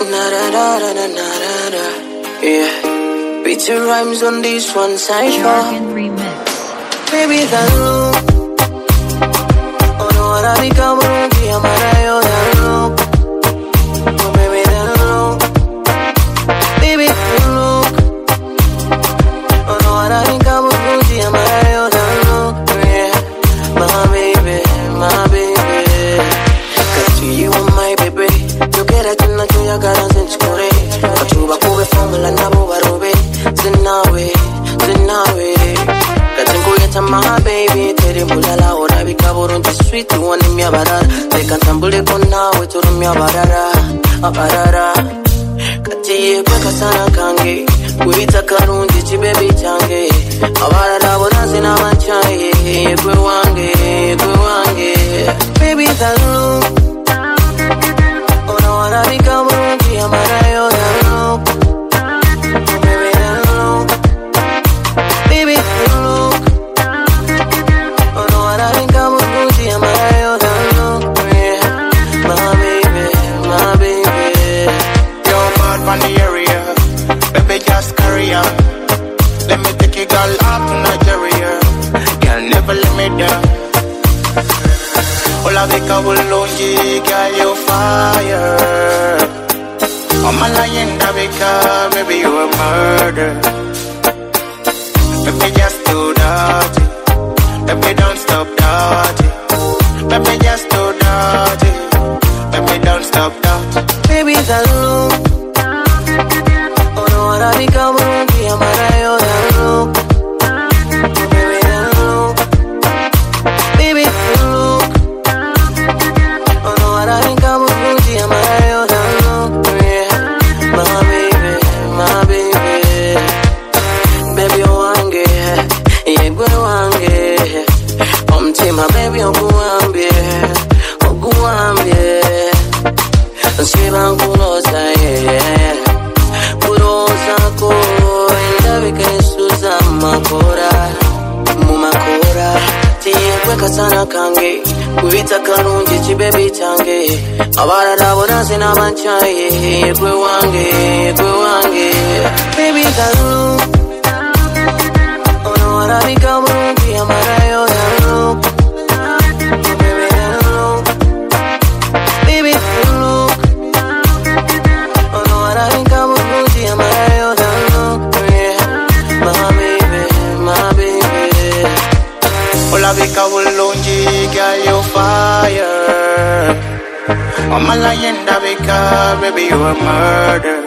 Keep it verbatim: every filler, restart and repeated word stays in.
Na da da da da da da da. Yeah. Beats and rhymes on this one side for. Baby, that look. Oh no, ahora vi cabrón que amará yo that look. Oh baby, that look. Baby, that look. Oh no, ahora vi cabrón que amará yo that look. Yeah, my baby, my baby. Cause to you and my baby. Yo quiero que no te hagas en chcore. Kachuba kube formula na boba robe. Zinawe, zinawe. Katengo yeta my baby. Tere mulala ora bika boronti sweet. You want me abarara. They can tambule kona we turu me abarara, abarara. Katiye kwe kasana kange. Kuita karungi chi baby change. Abarara boranzi na manchaye. Kwe wange, kwe wange. Baby that look. Oh no, ahora vi cabrón que amará yo that look. Baby that look. Baby that look. Oh no, ahora vi cabrón que amará yo that look. Yeah, my baby, my baby. You're mad from the area. Baby just carry on. Let me take you girl up to Nigeria. Girl never let me down. Hola beca bulongi, girl you fire. I'm a leyenda beca, baby you a murder. Baby just do dirty, baby don't stop dirty. Baby just do dirty, baby don't stop dirty. Baby that look. Oh no, ahora vi cabrón que amará yo that look. Baby that look. Baby that look. Oh no, ahora vi cabrón que amará yo that look. Yeah, my baby, my baby. Baby wange, yegwe wange. Omtima baby okuambie, okuambie. Nsiba nkuloza yeah. Kuloza ko endabika esuza makora, mumakora. Tiye kweka sana kange, kuita karungi chi baby change. Abarara boranzi na manchaye, kwe wange, kwe wange. Baby that look. Oh no, ahora vi cabrón que amará yo that look. Baby that look. Baby that look. Oh no, ahora vi cabrón que amará yo that look. Yeah, my baby, my baby. Hola beca bulongi, girl you fire. I'm a leyenda beca, baby you a murder.